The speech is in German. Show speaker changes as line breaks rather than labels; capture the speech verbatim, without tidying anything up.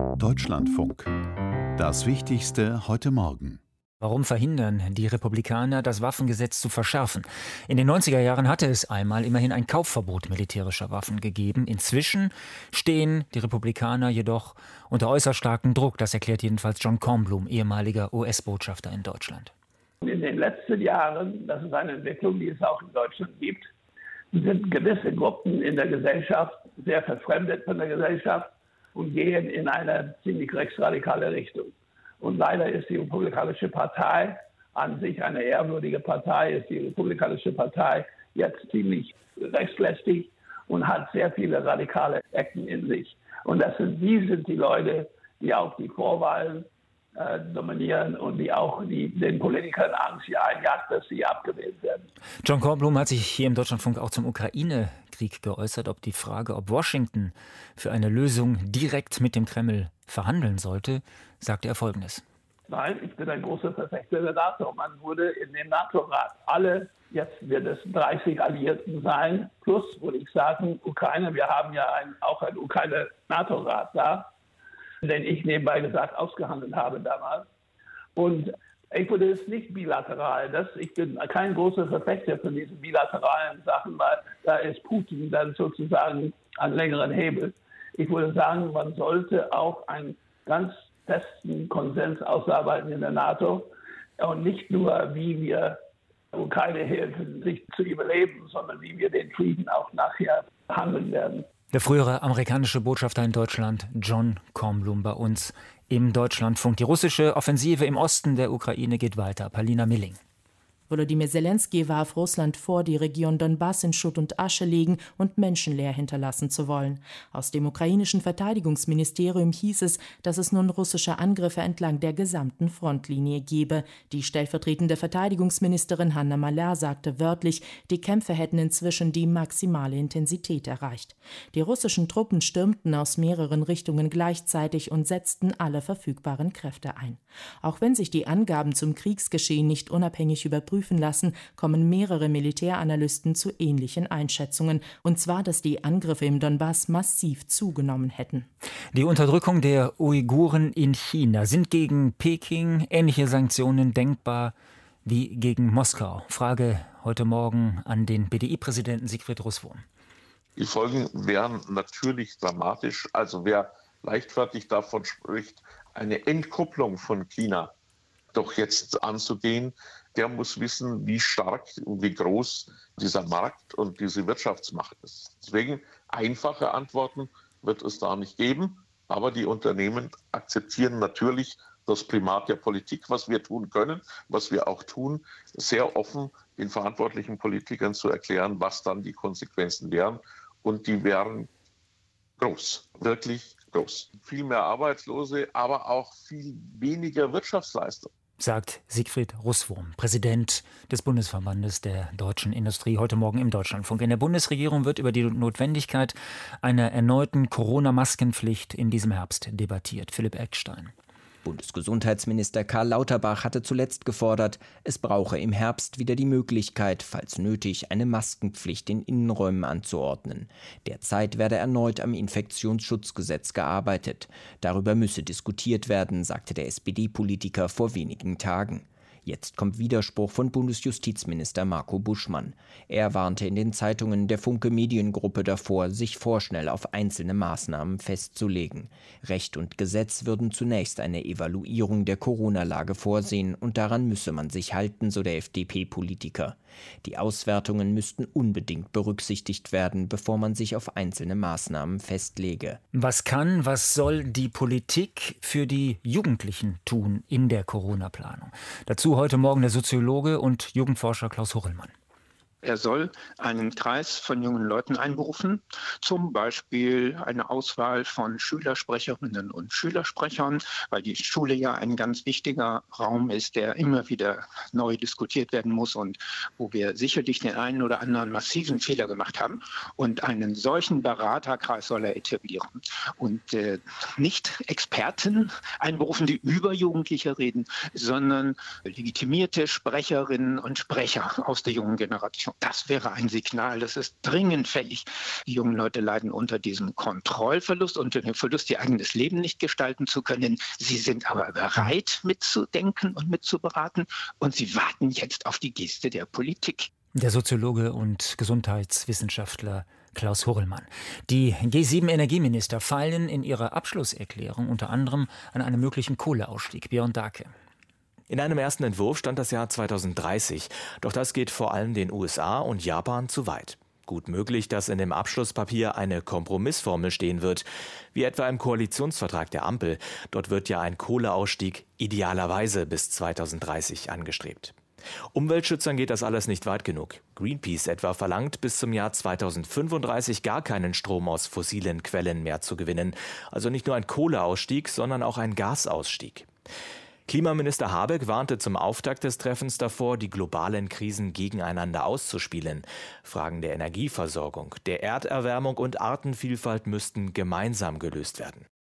Deutschlandfunk. Das Wichtigste heute Morgen.
Warum verhindern die Republikaner, das Waffengesetz zu verschärfen? In den neunziger Jahren hatte es einmal immerhin ein Kaufverbot militärischer Waffen gegeben. Inzwischen stehen die Republikaner jedoch unter äußerst starkem Druck. Das erklärt jedenfalls John Kornblum, ehemaliger U S-Botschafter in Deutschland.
In den letzten Jahren, das ist eine Entwicklung, die es auch in Deutschland gibt, sind gewisse Gruppen in der Gesellschaft sehr verfremdet von der Gesellschaft und gehen in eine ziemlich rechtsradikale Richtung. Und leider ist die Republikanische Partei an sich eine ehrwürdige Partei, ist die Republikanische Partei jetzt ziemlich rechtslästig und hat sehr viele radikale Ecken in sich. Und das sind, die sind die Leute, die auch die Vorwahlen äh, dominieren und die auch die, den Politikern Angst einjagt, dass sie abgewählt werden.
John Kornblum hat sich hier im Deutschlandfunk auch zum Ukraine-Krieg geäußert, ob die Frage, ob Washington für eine Lösung direkt mit dem Kreml verhandeln sollte, sagte er Folgendes.
Nein, ich bin ein großer Verfechter der NATO. Man wurde in dem NATO-Rat alle, jetzt wird es dreißig Alliierten sein, plus, würde ich sagen, Ukraine. Wir haben ja ein, auch einen Ukraine-NATO-Rat da, den ich nebenbei gesagt ausgehandelt habe damals. Und ich würde es nicht bilateral. Das, ich bin kein großer Verfechter von diesen bilateralen Sachen, weil da ist Putin dann sozusagen an längeren Hebel. Ich würde sagen, man sollte auch einen ganz festen Konsens ausarbeiten in der NATO und nicht nur, wie wir Ukraine helfen, sich zu überleben, sondern wie wir den Frieden auch nachher handeln werden.
Der frühere amerikanische Botschafter in Deutschland, John Kornblum, bei uns im Deutschlandfunk. Die russische Offensive im Osten der Ukraine geht weiter. Palina Milling.
Volodymyr Zelensky warf Russland vor, die Region Donbass in Schutt und Asche legen und menschenleer hinterlassen zu wollen. Aus dem ukrainischen Verteidigungsministerium hieß es, dass es nun russische Angriffe entlang der gesamten Frontlinie gebe. Die stellvertretende Verteidigungsministerin Hanna Maliar sagte wörtlich, die Kämpfe hätten inzwischen die maximale Intensität erreicht. Die russischen Truppen stürmten aus mehreren Richtungen gleichzeitig und setzten alle verfügbaren Kräfte ein. Auch wenn sich die Angaben zum Kriegsgeschehen nicht unabhängig überprüfen lassen, kommen mehrere Militäranalysten zu ähnlichen Einschätzungen, und zwar, dass die Angriffe im Donbass massiv zugenommen hätten.
Die Unterdrückung der Uiguren in China. Sind gegen Peking ähnliche Sanktionen denkbar wie gegen Moskau? Frage heute Morgen an den B D I-Präsidenten Siegfried Russwurm.
Die Folgen wären natürlich dramatisch. Also wer leichtfertig davon spricht, eine Entkupplung von China doch jetzt anzugehen, der muss wissen, wie stark und wie groß dieser Markt und diese Wirtschaftsmacht ist. Deswegen einfache Antworten wird es da nicht geben. Aber die Unternehmen akzeptieren natürlich das Primat der Politik, was wir tun können, was wir auch tun, sehr offen den verantwortlichen Politikern zu erklären, was dann die Konsequenzen wären. Und die wären groß, wirklich groß. Viel mehr Arbeitslose, aber auch viel weniger Wirtschaftsleistung,
sagt Siegfried Russwurm, Präsident des Bundesverbandes der deutschen Industrie, heute Morgen im Deutschlandfunk. In der Bundesregierung wird über die Notwendigkeit einer erneuten Corona-Maskenpflicht in diesem Herbst debattiert. Philipp Eckstein.
Bundesgesundheitsminister Karl Lauterbach hatte zuletzt gefordert, es brauche im Herbst wieder die Möglichkeit, falls nötig, eine Maskenpflicht in Innenräumen anzuordnen. Derzeit werde erneut am Infektionsschutzgesetz gearbeitet. Darüber müsse diskutiert werden, sagte der S P D-Politiker vor wenigen Tagen. Jetzt kommt Widerspruch von Bundesjustizminister Marco Buschmann. Er warnte in den Zeitungen der Funke Mediengruppe davor, sich vorschnell auf einzelne Maßnahmen festzulegen. Recht und Gesetz würden zunächst eine Evaluierung der Corona-Lage vorsehen und daran müsse man sich halten, so der F D P-Politiker. Die Auswertungen müssten unbedingt berücksichtigt werden, bevor man sich auf einzelne Maßnahmen festlege.
Was kann, was soll die Politik für die Jugendlichen tun in der Corona-Planung? Dazu heute Morgen der Soziologe und Jugendforscher Klaus Hurrellmann.
Er soll einen Kreis von jungen Leuten einberufen, zum Beispiel eine Auswahl von Schülersprecherinnen und Schülersprechern, weil die Schule ja ein ganz wichtiger Raum ist, der immer wieder neu diskutiert werden muss und wo wir sicherlich den einen oder anderen massiven Fehler gemacht haben. Und einen solchen Beraterkreis soll er etablieren und äh, nicht Experten einberufen, die über Jugendliche reden, sondern legitimierte Sprecherinnen und Sprecher aus der jungen Generation. Das wäre ein Signal, das ist dringend fällig. Die jungen Leute leiden unter diesem Kontrollverlust, unter dem Verlust, ihr eigenes Leben nicht gestalten zu können. Sie sind aber bereit, mitzudenken und mitzuberaten. Und sie warten jetzt auf die Geste der Politik.
Der Soziologe und Gesundheitswissenschaftler Klaus Horrellmann. Die G sieben Energieminister feilen in ihrer Abschlusserklärung unter anderem an einem möglichen Kohleausstieg. Björn Dahlke.
In einem ersten Entwurf stand das Jahr zweitausenddreißig. Doch das geht vor allem den U S A und Japan zu weit. Gut möglich, dass in dem Abschlusspapier eine Kompromissformel stehen wird, wie etwa im Koalitionsvertrag der Ampel. Dort wird ja ein Kohleausstieg idealerweise bis zweitausenddreißig angestrebt. Umweltschützern geht das alles nicht weit genug. Greenpeace etwa verlangt, bis zum Jahr zweitausendfünfunddreißig gar keinen Strom aus fossilen Quellen mehr zu gewinnen. Also nicht nur ein Kohleausstieg, sondern auch ein Gasausstieg. Klimaminister Habeck warnte zum Auftakt des Treffens davor, die globalen Krisen gegeneinander auszuspielen. Fragen der Energieversorgung, der Erderwärmung und Artenvielfalt müssten gemeinsam gelöst werden.